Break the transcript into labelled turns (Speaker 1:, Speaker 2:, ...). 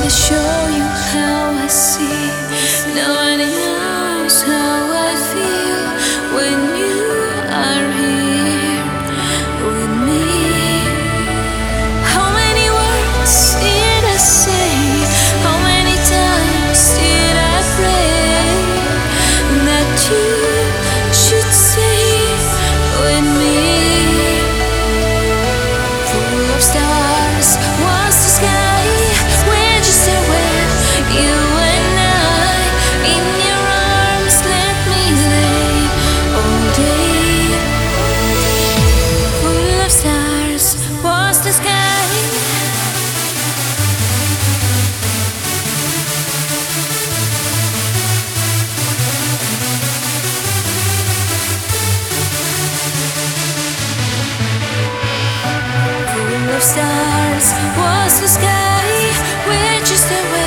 Speaker 1: show you how I see. Nobody knows how I feel when you are here with me. How many words did I say? How many times did I pray that you should stay with me? Full of stars was the sky. We're just aware, you and I. In your arms, let me lay all day. Full of stars was the sky. Full of stars was the sky. We're just away.